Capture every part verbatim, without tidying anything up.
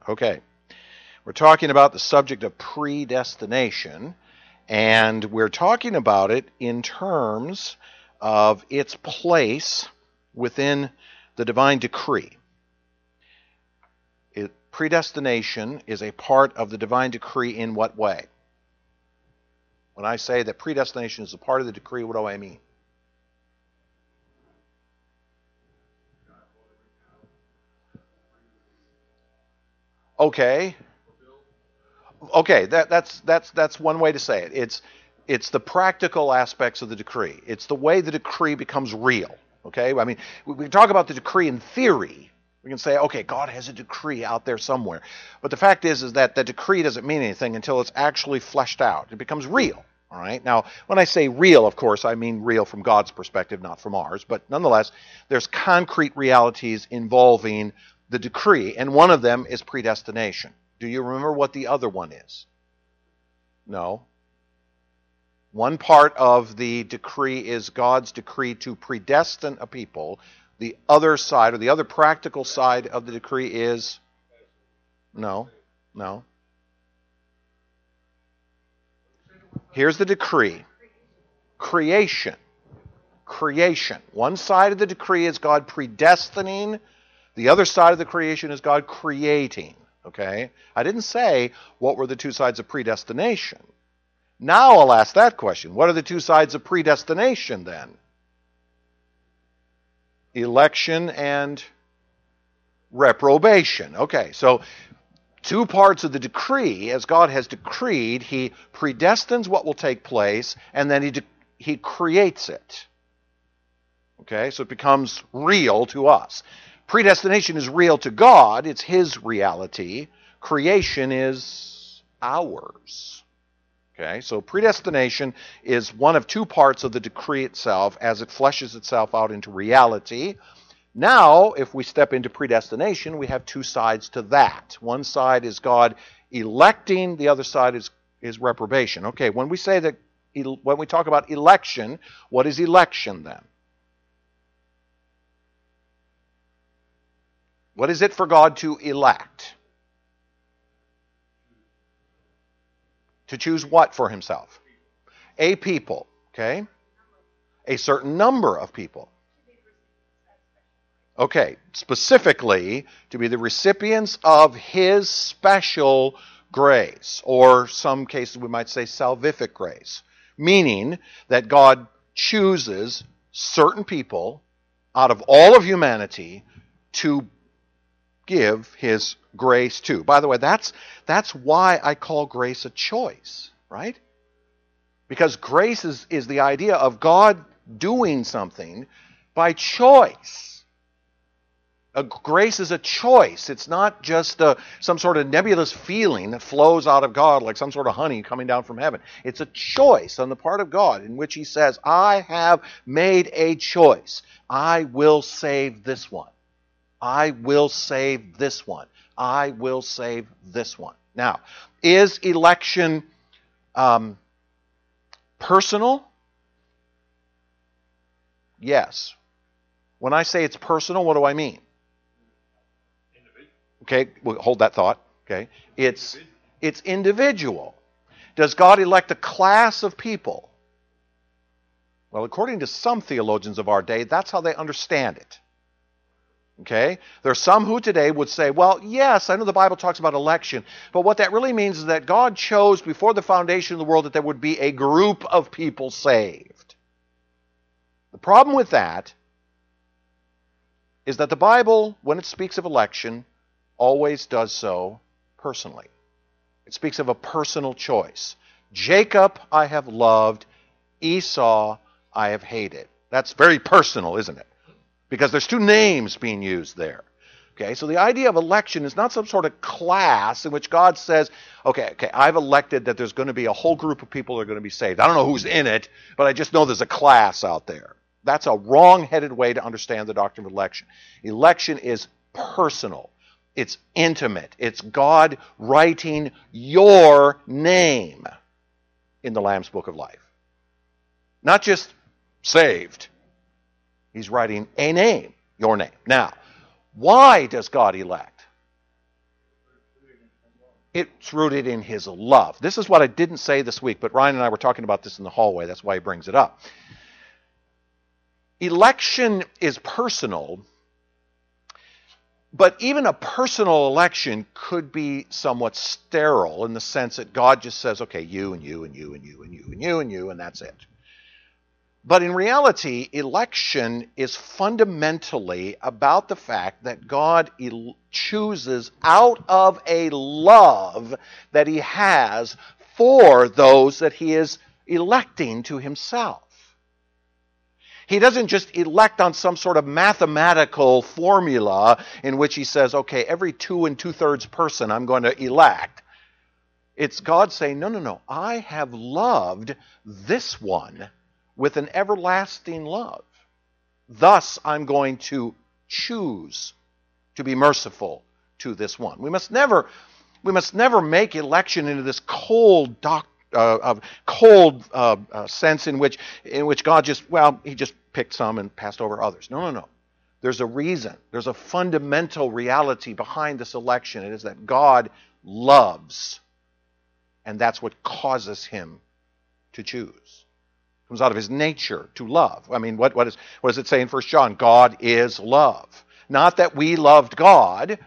Okay. We're talking about the subject of predestination, and we're talking about it in terms of its place within the divine decree. It, predestination is a part of the divine decree in what way? When I say that predestination is a part of the decree, what do I mean? Okay. Okay, that, that's that's that's one way to say it. It's it's the practical aspects of the decree. It's the way the decree becomes real. Okay, I mean, we, we can talk about the decree in theory. We can say, okay, God has a decree out there somewhere, but the fact is, is that the decree doesn't mean anything until it's actually fleshed out. It becomes real. All right. Now, when I say real, of course, I mean real from God's perspective, not from ours. But nonetheless, there's concrete realities involving the decree, and one of them is predestination. Do you remember what the other one is? No. One part of the decree is God's decree to predestine a people. The other side, or the other practical side of the decree is? No. No. Here's the decree. Creation. Creation. One side of the decree is God predestining. The other side of the creation is God creating. Okay? I didn't say what were the two sides of predestination. Now I'll ask that question. What are the two sides of predestination then? Election and reprobation. Okay, so two parts of the decree, as God has decreed, He predestines what will take place, and then He de- He creates it. Okay, so it becomes real to us. Predestination is real to God. It's His reality. Creation is ours. Okay, so predestination is one of two parts of the decree itself as it fleshes itself out into reality. Now, if we step into predestination, we have two sides to that. One side is God electing, the other side is, is reprobation. Okay, when we say that, when we talk about election, what is election then? What is it for God to elect? To choose what for Himself? A people, okay? A certain number of people. Okay, specifically to be the recipients of His special grace, or some cases we might say salvific grace, meaning that God chooses certain people out of all of humanity to give His grace to. By the way, that's that's why I call grace a choice, right? Because grace is, is the idea of God doing something by choice. A grace is a choice. It's not just a, some sort of nebulous feeling that flows out of God like some sort of honey coming down from heaven. It's a choice on the part of God in which He says, I have made a choice. I will save this one. I will save this one. I will save this one. Now, is election um, personal? Yes. When I say it's personal, what do I mean? Okay, we'll hold that thought. Okay, it's it's individual. Does God elect a class of people? Well, according to some theologians of our day, that's how they understand it. Okay? There are some who today would say, well, yes, I know the Bible talks about election, but what that really means is that God chose before the foundation of the world that there would be a group of people saved. The problem with that is that the Bible, when it speaks of election, always does so personally. It speaks of a personal choice. Jacob I have loved, Esau I have hated. That's very personal, isn't it? Because there's two names being used there. Okay, so the idea of election is not some sort of class in which God says, okay, okay, I've elected that there's going to be a whole group of people that are going to be saved. I don't know who's in it, but I just know there's a class out there. That's a wrong-headed way to understand the doctrine of election. Election is personal. It's intimate. It's God writing your name in the Lamb's Book of Life. Not just saved. He's writing a name, your name. Now, why does God elect? It's rooted in his love. This is what I didn't say this week, but Ryan and I were talking about this in the hallway. That's why he brings it up. Election is personal, but even a personal election could be somewhat sterile in the sense that God just says, okay, you and you and you and you and you and you and you, and that's it. But in reality, election is fundamentally about the fact that God el- chooses out of a love that he has for those that he is electing to himself. He doesn't just elect on some sort of mathematical formula in which he says, okay, every two and two-thirds person I'm going to elect. It's God saying, no, no, no, I have loved this one with an everlasting love. Thus, I'm going to choose to be merciful to this one. We must never, we must never make election into this cold doctrine. Uh, of cold uh, uh, sense in which in which God just, well, he just picked some and passed over others. No, no, no. There's a reason. There's a fundamental reality behind this election. It is that God loves, and that's what causes him to choose. It comes out of his nature to love. I mean, what, what, is, what does it say in First John? God is love. Not that we loved God,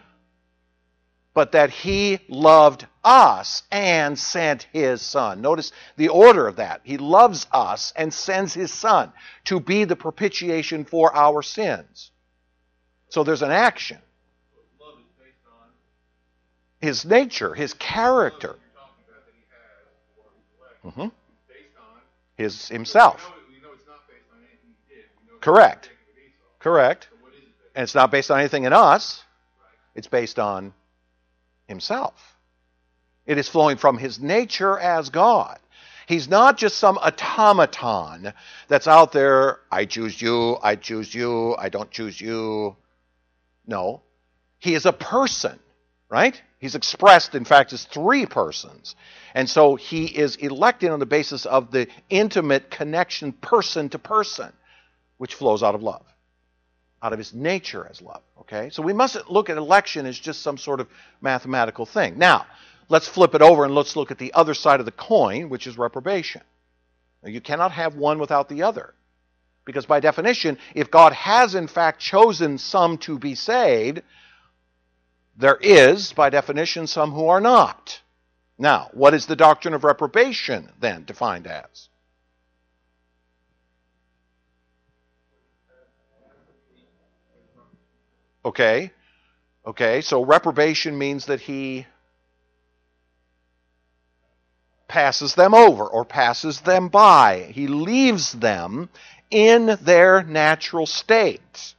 but that he loved us and sent his Son. Notice the order of that. He loves us and sends his Son to be the propitiation for our sins. So there's an action. Love is based on His nature, his character. love that you're talking about that he has for his elect. Mm-hmm. Based on His himself. We know, we know it's not based on anything he did. We know it's Correct. not taken with Esau. Correct. So what is it based And it's not based on anything in us. Right. It's based on himself. It is flowing from his nature as God. He's not just some automaton that's out there, I choose you, I choose you, I don't choose you. No. He is a person, right? He's expressed, in fact, as three persons. And so he is elected on the basis of the intimate connection person to person, which flows out of love. Out of his nature as love, okay? So we mustn't look at election as just some sort of mathematical thing. Now, let's flip it over and let's look at the other side of the coin, which is reprobation. Now, you cannot have one without the other. Because by definition, if God has in fact chosen some to be saved, there is, by definition, some who are not. Now, what is the doctrine of reprobation then defined as? Okay, okay, so reprobation means that he passes them over or passes them by. He leaves them in their natural state.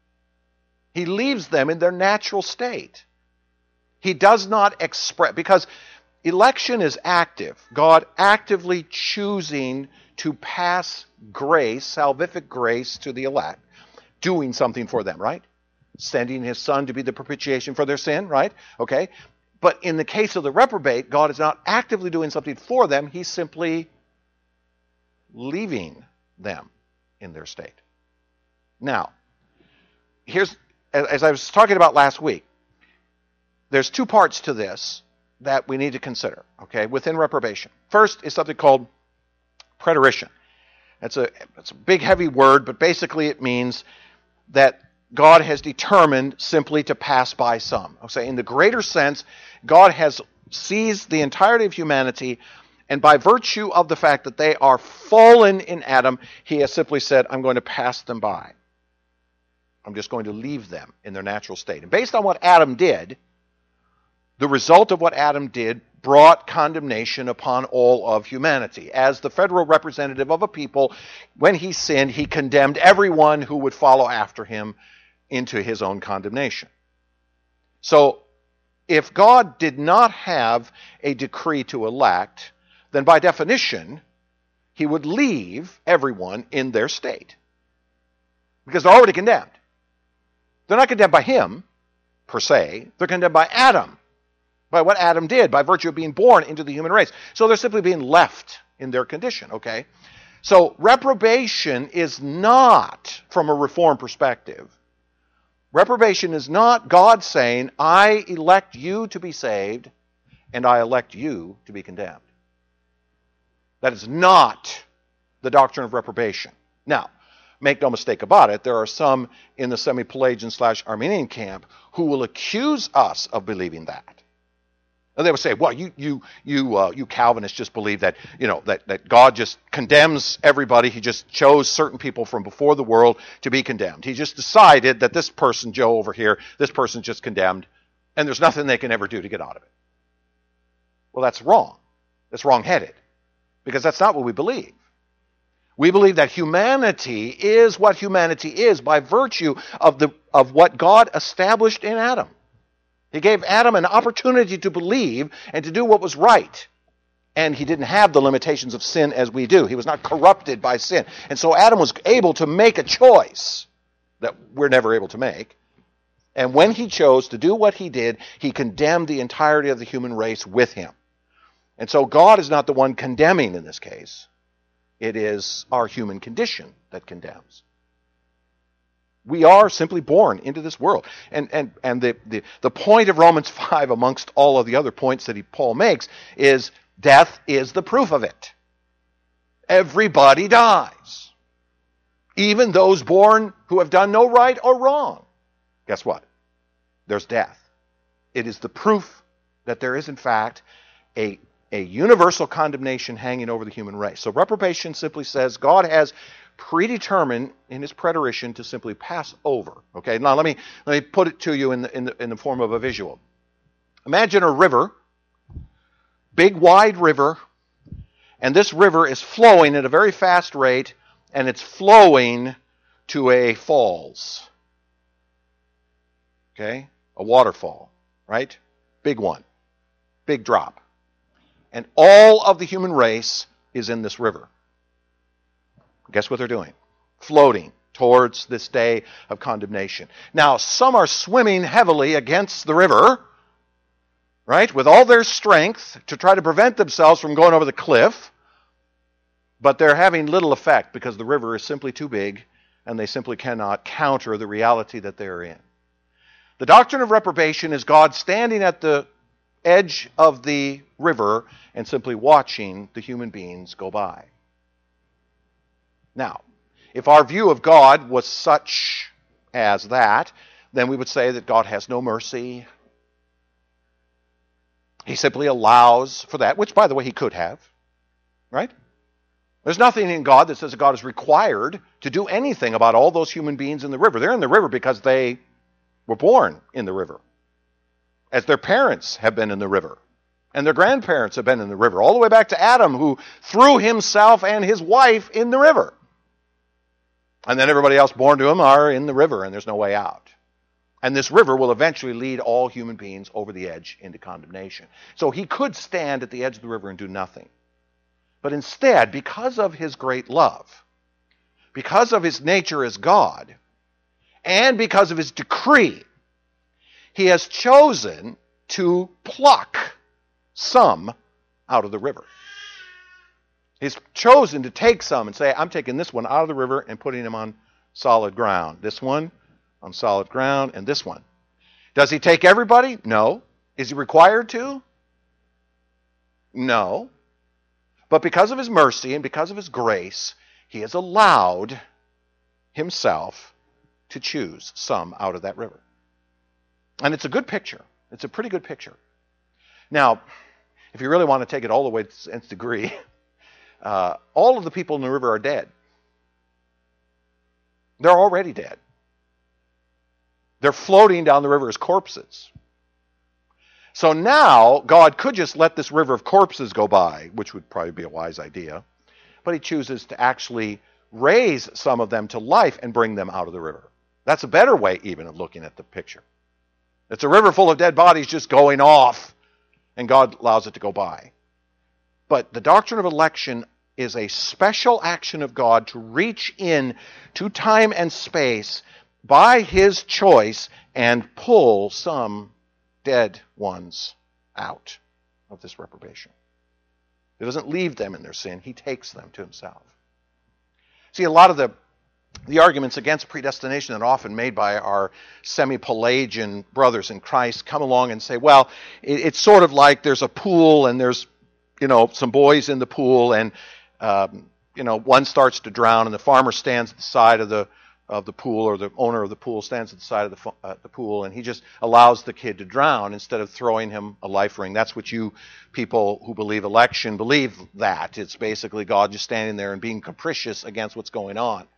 He leaves them in their natural state. He does not express, because election is active. God actively choosing to pass grace, salvific grace to the elect, doing something for them, right? Sending his Son to be the propitiation for their sin, right? Okay. But in the case of the reprobate, God is not actively doing something for them. He's simply leaving them in their state. Now, here's, as I was talking about last week, there's two parts to this that we need to consider, okay, within reprobation. First is something called preterition. It's a, it's a big, heavy word, but basically it means that God has determined simply to pass by some. I'll say in the greater sense, God has seized the entirety of humanity, and by virtue of the fact that they are fallen in Adam, he has simply said, I'm going to pass them by. I'm just going to leave them in their natural state. And based on what Adam did, the result of what Adam did brought condemnation upon all of humanity. As the federal representative of a people, when he sinned, he condemned everyone who would follow after him into his own condemnation. So, if God did not have a decree to elect, then by definition, he would leave everyone in their state. Because they're already condemned. They're not condemned by him, per se. They're condemned by Adam. By what Adam did, by virtue of being born into the human race. So they're simply being left in their condition, okay? So reprobation is not, from a reform perspective, reprobation is not God saying, I elect you to be saved, and I elect you to be condemned. That is not the doctrine of reprobation. Now, make no mistake about it, there are some in the semi-Pelagian slash Arminian camp who will accuse us of believing that. And they will say, well, you you you uh, you Calvinists just believe that, you know, that, that God just condemns everybody. He just chose certain people from before the world to be condemned. He just decided that this person, Joe over here, this person's just condemned, and there's nothing they can ever do to get out of it. Well, that's wrong. That's wrong-headed, because that's not what we believe. We believe that humanity is what humanity is by virtue of the of what God established in Adam. He gave Adam an opportunity to believe and to do what was right. And he didn't have the limitations of sin as we do. He was not corrupted by sin. And so Adam was able to make a choice that we're never able to make. And when he chose to do what he did, he condemned the entirety of the human race with him. And so God is not the one condemning in this case. It is our human condition that condemns. We are simply born into this world. And and and the, the, the point of Romans five, amongst all of the other points that he, Paul makes, is death is the proof of it. Everybody dies. Even those born who have done no right or wrong. Guess what? There's death. It is the proof that there is, in fact, a, a universal condemnation hanging over the human race. So reprobation simply says God has predetermined in his preterition to simply pass over. Okay, now let me let me put it to you in the, in the in the form of a visual. Imagine a river, big wide river, and this river is flowing at a very fast rate, and it's flowing to a falls. Okay, a waterfall, right? Big one, big drop, and all of the human race is in this river. Guess what they're doing? Floating towards this day of condemnation. Now, some are swimming heavily against the river, right, with all their strength to try to prevent themselves from going over the cliff, but they're having little effect because the river is simply too big and they simply cannot counter the reality that they're in. The doctrine of reprobation is God standing at the edge of the river and simply watching the human beings go by. Now, if our view of God was such as that, then we would say that God has no mercy. He simply allows for that, which, by the way, he could have, right? There's nothing in God that says that God is required to do anything about all those human beings in the river. They're in the river because they were born in the river, as their parents have been in the river, and their grandparents have been in the river, all the way back to Adam, who threw himself and his wife in the river. And then everybody else born to him are in the river, and there's no way out. And this river will eventually lead all human beings over the edge into condemnation. So he could stand at the edge of the river and do nothing. But instead, because of his great love, because of his nature as God, and because of his decree, he has chosen to pluck some out of the river. He's chosen to take some and say, I'm taking this one out of the river and putting him on solid ground. This one on solid ground, and this one. Does he take everybody? No. Is he required to? No. But because of his mercy and because of his grace, he has allowed himself to choose some out of that river. And it's a good picture. It's a pretty good picture. Now, if you really want to take it all the way to its nth degree, uh, all of the people in the river are dead. They're already dead. They're floating down the river as corpses. So now, God could just let this river of corpses go by, which would probably be a wise idea, but he chooses to actually raise some of them to life and bring them out of the river. That's a better way even of looking at the picture. It's a river full of dead bodies just going off, and God allows it to go by. But the doctrine of election is a special action of God to reach in to time and space by his choice and pull some dead ones out of this reprobation. He doesn't leave them in their sin. He takes them to himself. See, a lot of the the arguments against predestination that are often made by our semi-Pelagian brothers in Christ come along and say, well, it, it's sort of like there's a pool and there's, you know, some boys in the pool, and, um, you know, one starts to drown, and the farmer stands at the side of the of the pool, or the owner of the pool stands at the side of the, uh, the pool, and he just allows the kid to drown instead of throwing him a life ring. That's what you people who believe election believe that. It's basically God just standing there and being capricious against what's going on.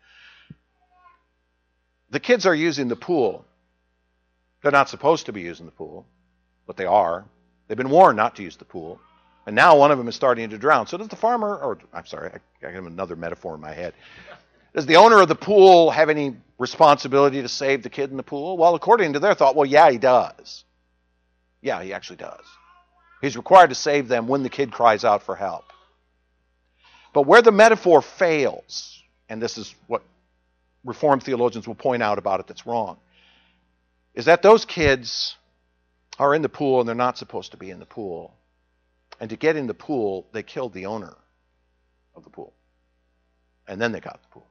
The kids are using the pool. They're not supposed to be using the pool, but they are. They've been warned not to use the pool. And now one of them is starting to drown. So does the farmer, or I'm sorry, I, I have another metaphor in my head. Does the owner of the pool have any responsibility to save the kid in the pool? Well, according to their thought, well, yeah, he does. Yeah, he actually does. He's required to save them when the kid cries out for help. But where the metaphor fails, and this is what Reformed theologians will point out about it that's wrong, is that those kids are in the pool and they're not supposed to be in the pool. And to get in the pool, they killed the owner of the pool. And then they got the pool.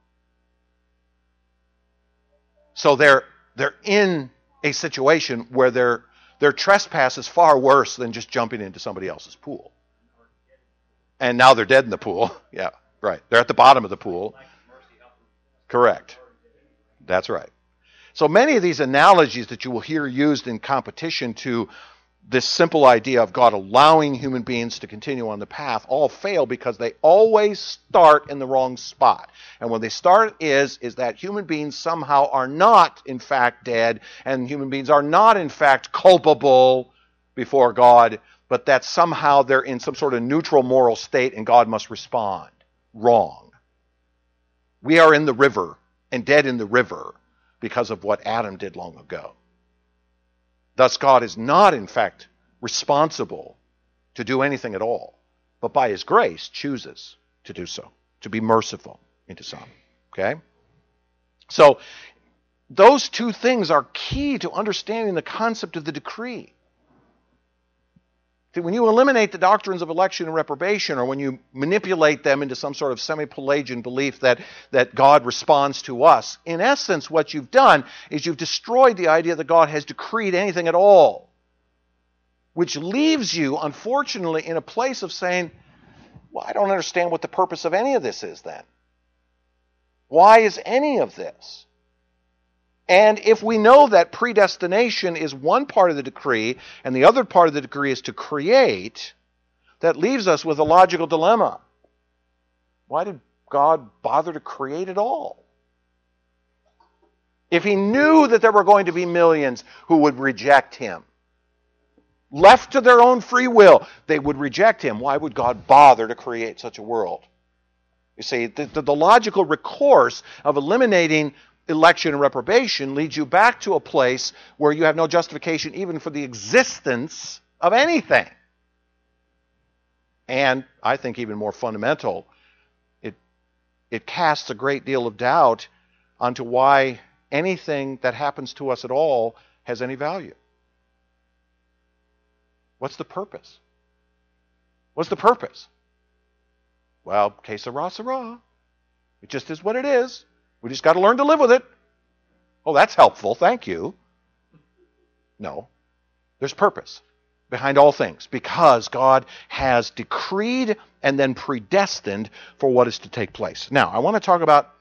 So they're they're in a situation where their their trespass is far worse than just jumping into somebody else's pool. And now they're dead in the pool. Yeah, right. They're at the bottom of the pool. Correct. That's right. So many of these analogies that you will hear used in competition to this simple idea of God allowing human beings to continue on the path all fail because they always start in the wrong spot. And where they start is, is that human beings somehow are not, in fact, dead, and human beings are not, in fact, culpable before God, but that somehow they're in some sort of neutral moral state and God must respond. Wrong. We are in the river and dead in the river because of what Adam did long ago. Thus, God is not, in fact, responsible to do anything at all, but by his grace chooses to do so, to be merciful into some. Okay? So, those two things are key to understanding the concept of the decree. See, when you eliminate the doctrines of election and reprobation, or when you manipulate them into some sort of semi-Pelagian belief that, that God responds to us, in essence what you've done is you've destroyed the idea that God has decreed anything at all, which leaves you, unfortunately, in a place of saying, well, I don't understand what the purpose of any of this is then. Why is any of this? And if we know that predestination is one part of the decree and the other part of the decree is to create, that leaves us with a logical dilemma. Why did God bother to create at all? If he knew that there were going to be millions who would reject him, left to their own free will, they would reject him, why would God bother to create such a world? You see, the, the, the logical recourse of eliminating election and reprobation leads you back to a place where you have no justification even for the existence of anything. And I think even more fundamental, it it casts a great deal of doubt onto why anything that happens to us at all has any value. What's the purpose? What's the purpose? Well, que sera, sera. It just is what it is. We just got to learn to live with it. Oh, that's helpful. Thank you. No. There's purpose behind all things because God has decreed and then predestined for what is to take place. Now, I want to talk about,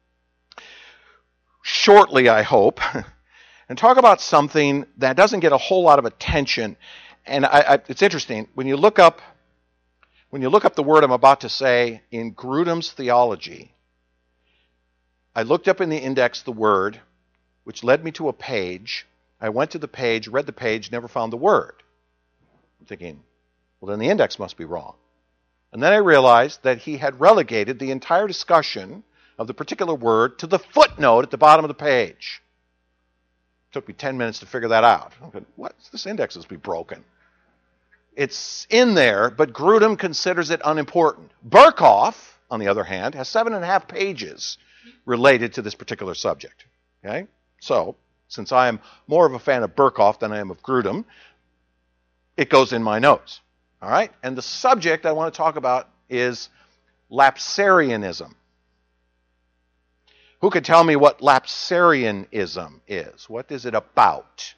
shortly I hope, and talk about something that doesn't get a whole lot of attention. And I, I, it's interesting. When you look up, when you look up the word I'm about to say in Grudem's theology, I looked up in the index the word, which led me to a page. I went to the page, read the page, never found the word. I'm thinking, well, then the index must be wrong. And then I realized that he had relegated the entire discussion of the particular word to the footnote at the bottom of the page. It took me ten minutes to figure that out. I'm going, what? This index must be broken. It's in there, but Grudem considers it unimportant. Berkhoff, on the other hand, has seven and a half pages related to this particular subject. Okay? So, since I am more of a fan of Berkhoff than I am of Grudem, it goes in my notes. All right? And the subject I want to talk about is Lapsarianism. Who could tell me what Lapsarianism is? What is it about?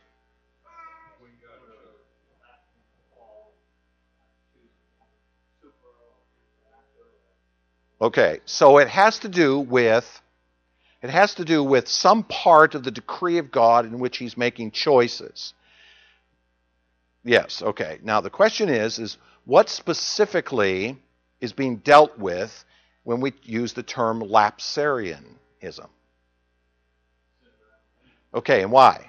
Okay, so it has to do with it has to do with some part of the decree of God in which he's making choices. Yes, okay. Now the question is, is what specifically is being dealt with when we use the term Lapsarianism? Okay, and why?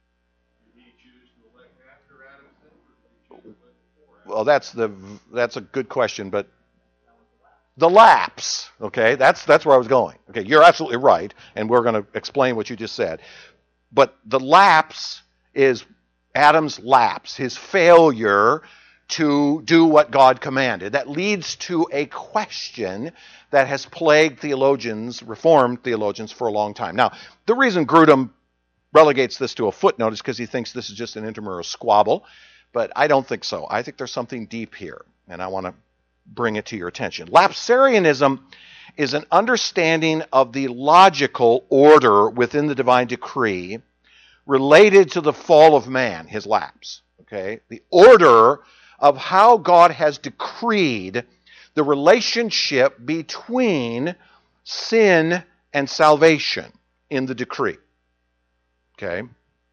Well, that's the that's a good question, but the lapse, okay, that's that's where I was going. Okay, you're absolutely right, and we're going to explain what you just said. But the lapse is Adam's lapse, his failure to do what God commanded. That leads to a question that has plagued theologians, Reformed theologians, for a long time. Now, the reason Grudem relegates this to a footnote is because he thinks this is just an intramural squabble, but I don't think so. I think there's something deep here, and I want to bring it to your attention. Lapsarianism is an understanding of the logical order within the divine decree related to the fall of man, his lapse. Okay? The order of how God has decreed the relationship between sin and salvation in the decree. Okay?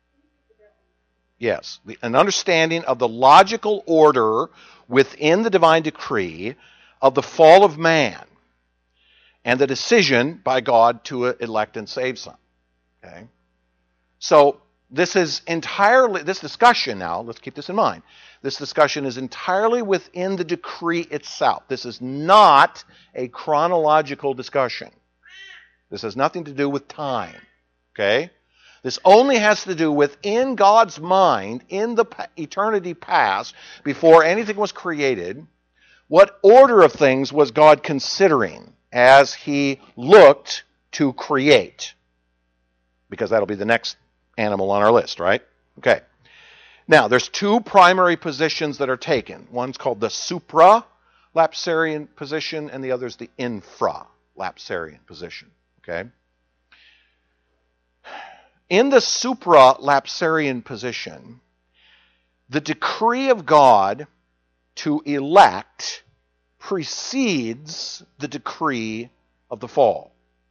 Yes, an understanding of the logical order within the divine decree of the fall of man and the decision by God to elect and save some. Okay? So this is entirely, this discussion now, let's keep this in mind, this discussion is entirely within the decree itself. This is not a chronological discussion. This has nothing to do with time. Okay? This only has to do with, in God's mind, in the eternity past, before anything was created, what order of things was God considering as he looked to create? Because that'll be the next animal on our list, right? Okay. Now, there's two primary positions that are taken. One's called the supra-lapsarian position, and the other is the infra-lapsarian position. Okay? In the supra-lapsarian position, the decree of God to elect precedes the decree of the fall.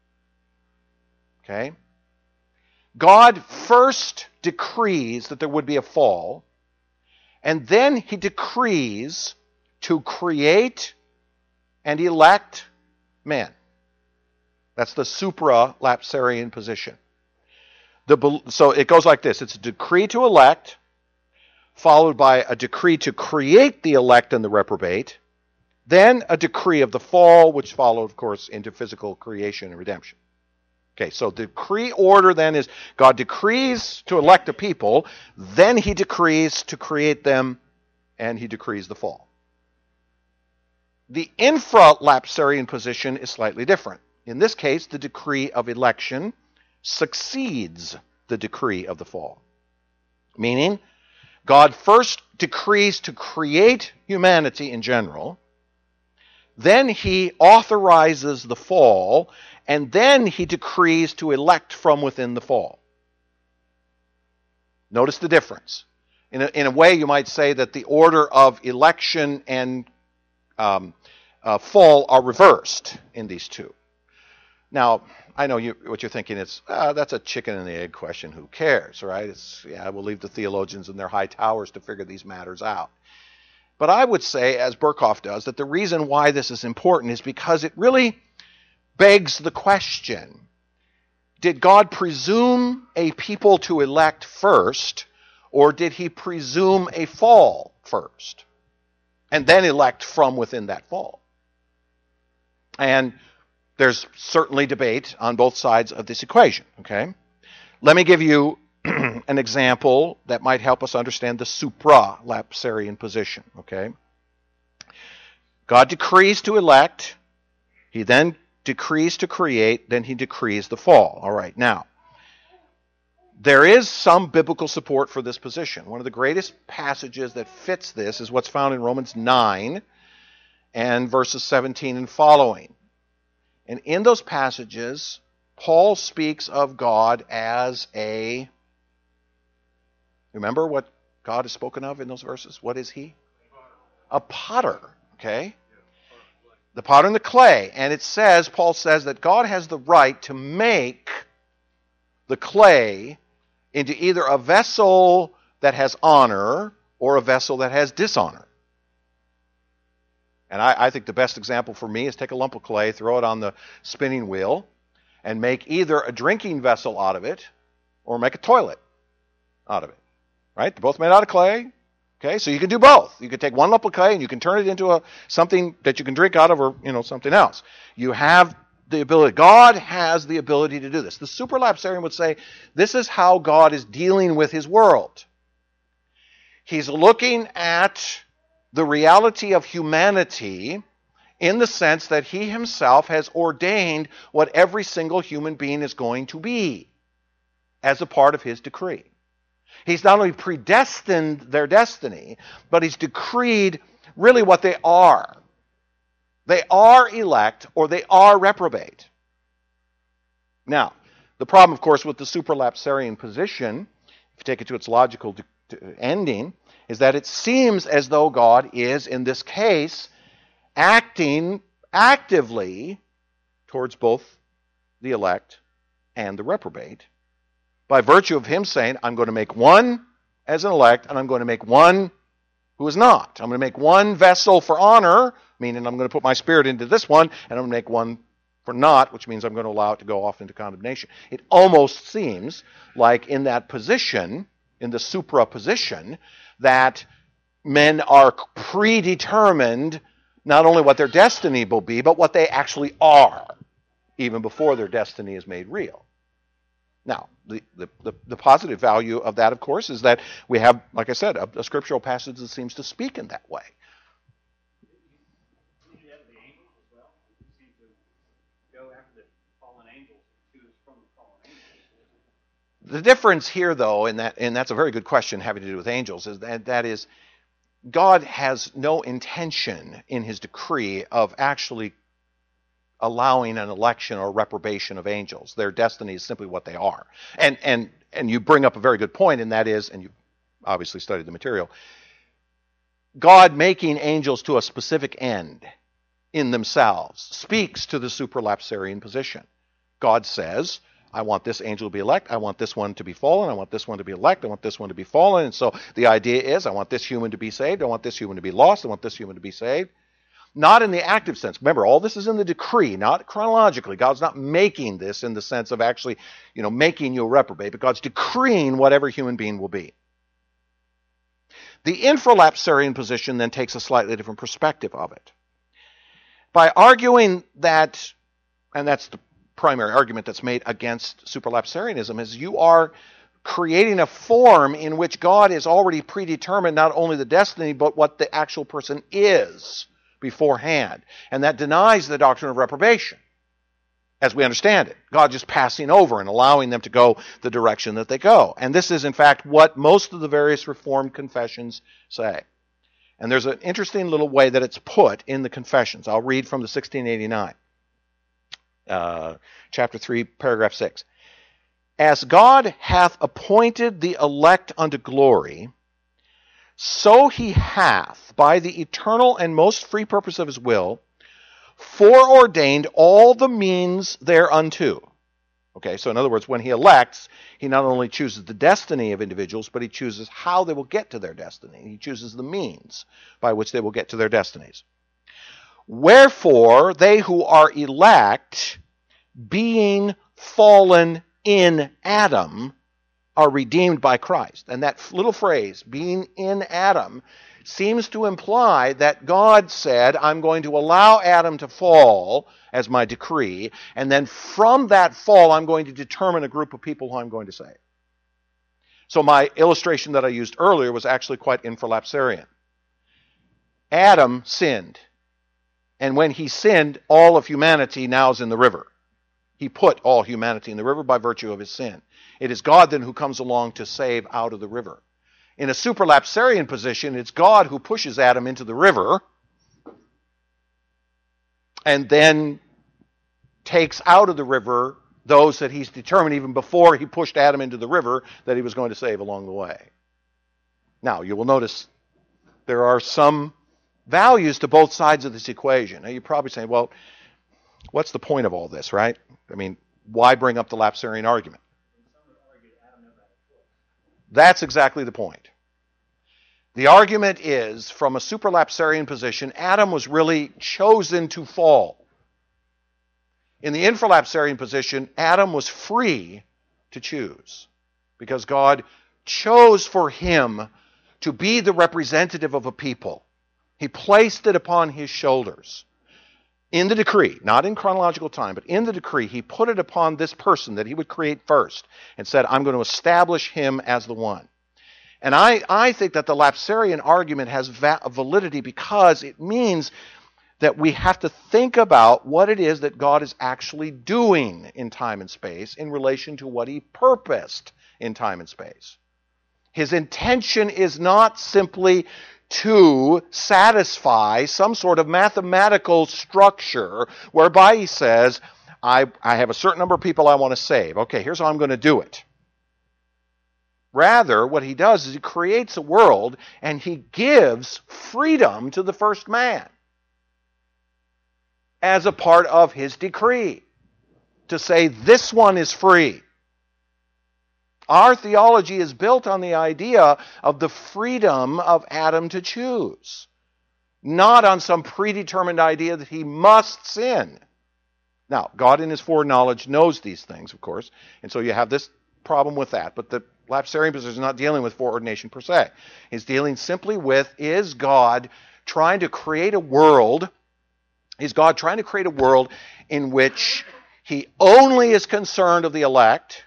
Okay? God first decrees that there would be a fall, and then he decrees to create and elect men. That's the supra-lapsarian position. The, so it goes like this. It's a decree to elect, followed by a decree to create the elect and the reprobate, then a decree of the fall, which followed, of course, into physical creation and redemption. Okay, so the decree order then is God decrees to elect a people, then he decrees to create them, and he decrees the fall. The infra-lapsarian position is slightly different. In this case, the decree of election succeeds the decree of the fall. Meaning, God first decrees to create humanity in general, then he authorizes the fall, and then he decrees to elect from within the fall. Notice the difference. In a, in a way, you might say that the order of election and um, uh, fall are reversed in these two. Now, I know you, what you're thinking is, uh, that's a chicken and the egg question. Who cares, right? It's, yeah, we'll leave the theologians in their high towers to figure these matters out. But I would say, as Berkhoff does, that the reason why this is important is because it really begs the question, did God presume a people to elect first, or did he presume a fall first, and then elect from within that fall? And there's certainly debate on both sides of this equation, okay? Let me give you an example that might help us understand the supra-lapsarian position, okay? God decrees to elect, he then decrees to create, then he decrees the fall. All right, now, there is some biblical support for this position. One of the greatest passages that fits this is what's found in Romans nine and verses seventeen and following. And in those passages, Paul speaks of God as a, remember what God is spoken of in those verses? What is he? A potter, okay? The potter and the clay. And it says, Paul says that God has the right to make the clay into either a vessel that has honor or a vessel that has dishonor. And I, I think the best example for me is take a lump of clay, throw it on the spinning wheel, and make either a drinking vessel out of it or make a toilet out of it. Right? They're both made out of clay. Okay, so you can do both. You can take one lump of clay and you can turn it into a something that you can drink out of, or you know something else. You have the ability. God has the ability to do this. The supralapsarian would say this is how God is dealing with his world. He's looking at the reality of humanity in the sense that he himself has ordained what every single human being is going to be as a part of his decree. He's not only predestined their destiny, but he's decreed really what they are. They are elect or they are reprobate. Now, the problem, of course, with the supralapsarian position, if you take it to its logical de- to ending, is that it seems as though God is, in this case, acting actively towards both the elect and the reprobate, by virtue of him saying, I'm going to make one as an elect, and I'm going to make one who is not. I'm going to make one vessel for honor, meaning I'm going to put my spirit into this one, and I'm going to make one for not, which means I'm going to allow it to go off into condemnation. It almost seems like in that position, in the supra position, that men are predetermined not only what their destiny will be, but what they actually are, even before their destiny is made real. Now, the, the, the, the positive value of that, of course, is that we have, like I said, a, a scriptural passage that seems to speak in that way. You have the angels as well. You seem to go after the fallen angels, choose from the fallen angels. The difference here, though, in that, and that's a very good question having to do with angels, is that that is, God has no intention in his decree of actually allowing an election or reprobation of angels. Their destiny is simply what they are. And and and you bring up a very good point, and that is, and you obviously studied the material, God making angels to a specific end in themselves speaks to the supralapsarian position. God says, I want this angel to be elect, I want this one to be fallen, I want this one to be elect, I want this one to be fallen. And so the idea is, I want this human to be saved, I want this human to be lost, I want this human to be saved. Not in the active sense. Remember, all this is in the decree, not chronologically. God's not making this in the sense of actually, you know, making you a reprobate, but God's decreeing what every human being will be. The infralapsarian position then takes a slightly different perspective of it. By arguing that, and that's the primary argument that's made against supralapsarianism, is you are creating a form in which God has already predetermined not only the destiny, but what the actual person is beforehand. And that denies the doctrine of reprobation, as we understand it. God just passing over and allowing them to go the direction that they go. And this is, in fact, what most of the various Reformed confessions say. And there's an interesting little way that it's put in the confessions. I'll read from the sixteen eighty-nine, uh, chapter three, paragraph six. As God hath appointed the elect unto glory, so he hath, by the eternal and most free purpose of his will, foreordained all the means thereunto. Okay, so in other words, when he elects, he not only chooses the destiny of individuals, but he chooses how they will get to their destiny. He chooses the means by which they will get to their destinies. Wherefore, they who are elect, being fallen in Adam, are redeemed by Christ. And that little phrase, being in Adam, seems to imply that God said, I'm going to allow Adam to fall as my decree, and then from that fall, I'm going to determine a group of people who I'm going to save. So my illustration that I used earlier was actually quite infralapsarian. Adam sinned, and when he sinned, all of humanity now is in the river. He put all humanity in the river by virtue of his sin. It is God then who comes along to save out of the river. In a supralapsarian position, it's God who pushes Adam into the river and then takes out of the river those that he's determined even before he pushed Adam into the river that he was going to save along the way. Now, you will notice there are some values to both sides of this equation. Now, you're probably saying, well, what's the point of all this, right? I mean, why bring up the lapsarian argument? That's exactly the point. The argument is, from a supralapsarian position, Adam was really chosen to fall. In the infralapsarian position, Adam was free to choose, because God chose for him to be the representative of a people. He placed it upon his shoulders. In the decree, not in chronological time, but in the decree, he put it upon this person that he would create first and said, I'm going to establish him as the one. And I, I think that the lapsarian argument has va- validity because it means that we have to think about what it is that God is actually doing in time and space in relation to what he purposed in time and space. His intention is not simply to satisfy some sort of mathematical structure whereby he says, I, I have a certain number of people I want to save. Okay, here's how I'm going to do it. Rather, what he does is he creates a world and he gives freedom to the first man as a part of his decree to say this one is free. Our theology is built on the idea of the freedom of Adam to choose, not on some predetermined idea that he must sin. Now, God in his foreknowledge knows these things, of course, and so you have this problem with that. But the lapsarian position is not dealing with foreordination per se. He's dealing simply with, is God trying to create a world, is God trying to create a world in which he only is concerned of the elect,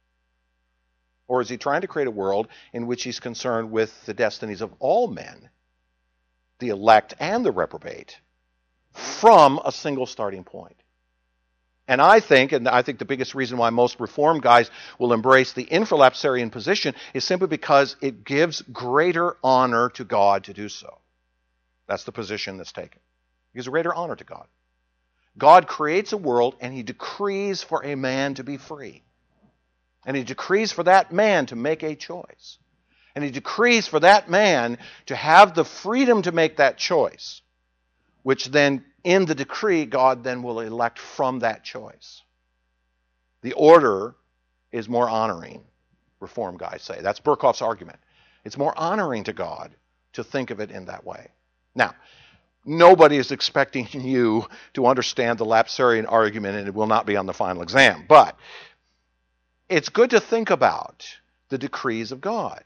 or is he trying to create a world in which he's concerned with the destinies of all men, the elect and the reprobate, from a single starting point? And I think, and I think the biggest reason why most Reformed guys will embrace the infralapsarian position is simply because it gives greater honor to God to do so. That's the position that's taken. It gives greater honor to God. God creates a world and he decrees for a man to be free. And he decrees for that man to make a choice. And he decrees for that man to have the freedom to make that choice, which then, in the decree, God then will elect from that choice. The order is more honoring, Reform guys say. That's Berkhoff's argument. It's more honoring to God to think of it in that way. Now, nobody is expecting you to understand the lapsarian argument, and it will not be on the final exam. But it's good to think about the decrees of God.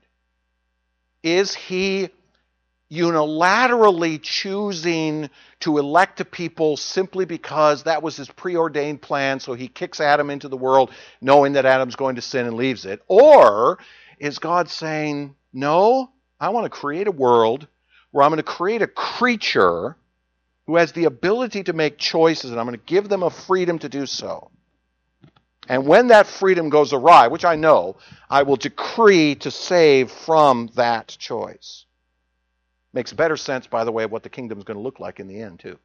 Is he unilaterally choosing to elect a people simply because that was his preordained plan, so he kicks Adam into the world knowing that Adam's going to sin and leaves it? Or is God saying, no, I want to create a world where I'm going to create a creature who has the ability to make choices, and I'm going to give them a freedom to do so. And when that freedom goes awry, which I know, I will decree to save from that choice. Makes better sense, by the way, of what the kingdom is going to look like in the end, too.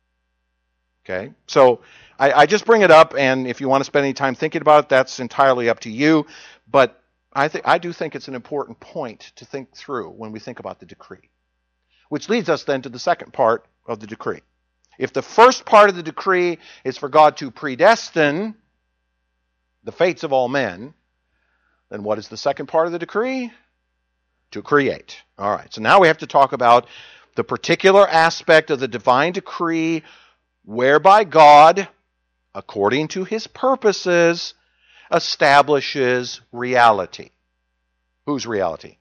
Okay? So I, I just bring it up, and if you want to spend any time thinking about it, that's entirely up to you. But I, th- I do think it's an important point to think through when we think about the decree. Which leads us then to the second part of the decree. If the first part of the decree is for God to predestine the fates of all men, then what is the second part of the decree? To create. All right, so now we have to talk about the particular aspect of the divine decree whereby God, according to his purposes, establishes reality. Whose reality?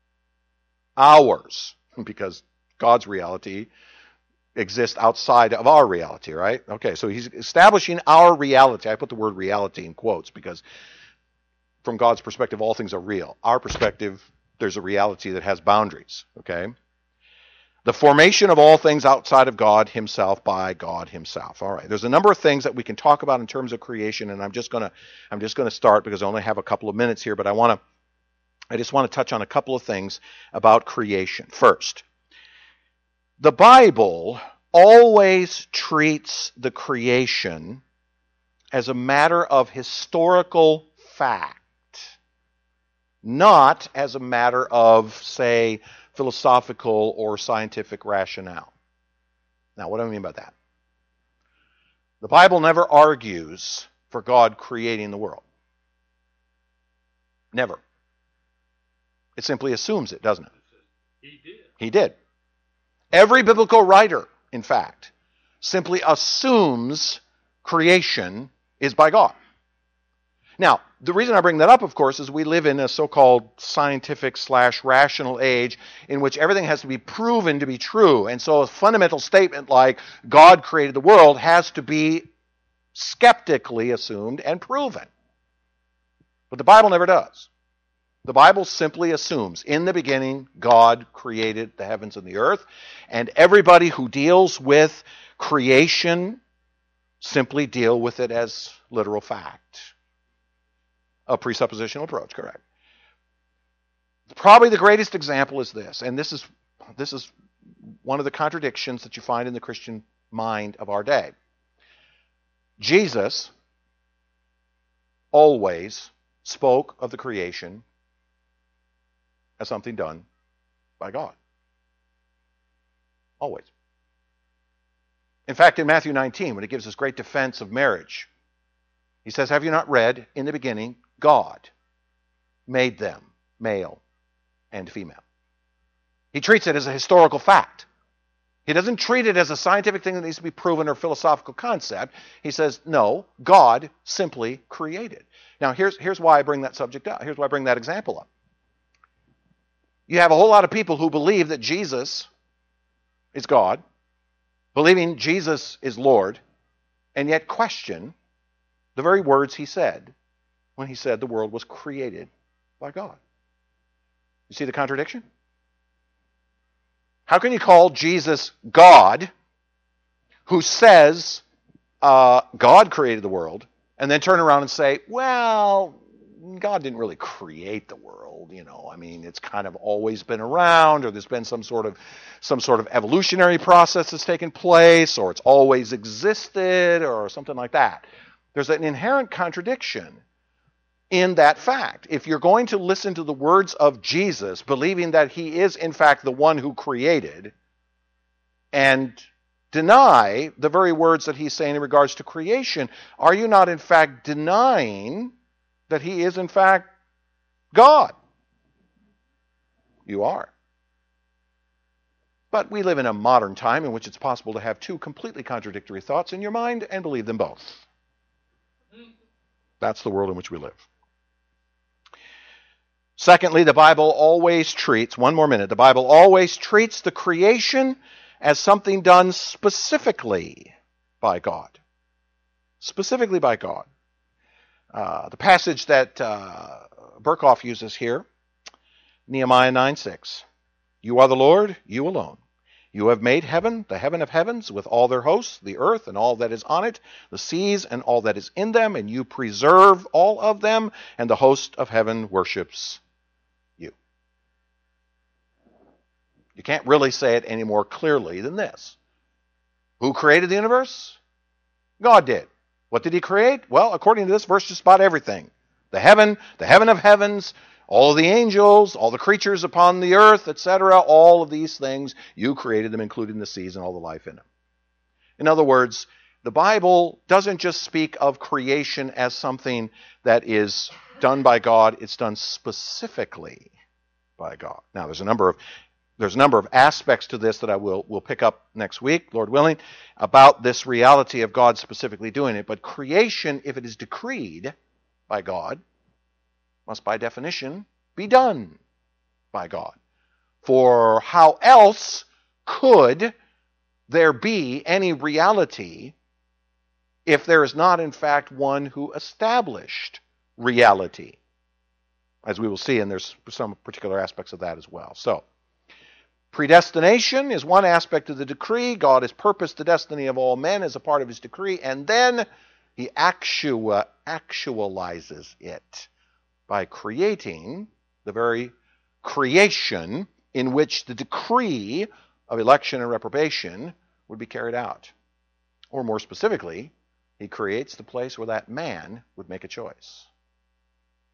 Ours, because God's reality exist outside of our reality, right? Okay, so he's establishing our reality. I put the word reality in quotes because from God's perspective, all things are real. Our perspective, there's a reality that has boundaries, okay? The formation of all things outside of God himself by God himself. All right, there's a number of things that we can talk about in terms of creation, and I'm just going to I'm just going to start because I only have a couple of minutes here, but I want to I just want to touch on a couple of things about creation. First, the Bible always treats the creation as a matter of historical fact, not as a matter of, say, philosophical or scientific rationale. Now, what do I mean by that? The Bible never argues for God creating the world. Never. It simply assumes it, doesn't it? He did. He did. Every biblical writer, in fact, simply assumes creation is by God. Now, the reason I bring that up, of course, is we live in a so-called scientific slash rational age in which everything has to be proven to be true. And so a fundamental statement like God created the world has to be skeptically assumed and proven. But the Bible never does. The Bible simply assumes, in the beginning, God created the heavens and the earth, and everybody who deals with creation simply deal with it as literal fact. A presuppositional approach, correct. Probably the greatest example is this, and this is this is one of the contradictions that you find in the Christian mind of our day. Jesus always spoke of the creation as something done by God. Always. In fact, in Matthew nineteen, when he gives this great defense of marriage, he says, have you not read, in the beginning, God made them, male and female. He treats it as a historical fact. He doesn't treat it as a scientific thing that needs to be proven or philosophical concept. He says, no, God simply created. Now, here's, here's why I bring that subject up. Here's why I bring that example up. You have a whole lot of people who believe that Jesus is God, believing Jesus is Lord, and yet question the very words he said when he said the world was created by God. You see the contradiction? How can you call Jesus God, who says uh, God created the world, and then turn around and say, well, God didn't really create the world, you know. I mean, it's kind of always been around, or there's been some sort of some sort of evolutionary process that's taken place, or it's always existed, or something like that. There's an inherent contradiction in that fact. If you're going to listen to the words of Jesus, believing that he is in fact the one who created, and deny the very words that he's saying in regards to creation, are you not in fact denying that he is in fact God? You are. But we live in a modern time in which it's possible to have two completely contradictory thoughts in your mind and believe them both. That's the world in which we live. Secondly, the Bible always treats, one more minute, the Bible always treats the creation as something done specifically by God. Specifically by God. Uh, the passage that uh, Berkhoff uses here, Nehemiah nine six. You are the Lord, you alone. You have made heaven, the heaven of heavens, with all their hosts, the earth and all that is on it, the seas and all that is in them, and you preserve all of them, and the host of heaven worships you. You can't really say it any more clearly than this. Who created the universe? God did. What did he create? Well, according to this verse, just about everything. The heaven, the heaven of heavens, all the angels, all the creatures upon the earth, et cetera, all of these things, you created them, including the seas and all the life in them. In other words, the Bible doesn't just speak of creation as something that is done by God, it's done specifically by God. Now, there's a number of There's a number of aspects to this that I will, will pick up next week, Lord willing, about this reality of God specifically doing it. But creation, if it is decreed by God, must by definition be done by God. For how else could there be any reality if there is not in fact one who established reality? As we will see, and there's some particular aspects of that as well. So, predestination is one aspect of the decree. God has purposed the destiny of all men as a part of his decree, and then he actua, actualizes it by creating the very creation in which the decree of election and reprobation would be carried out. Or more specifically, He creates the place where that man would make a choice.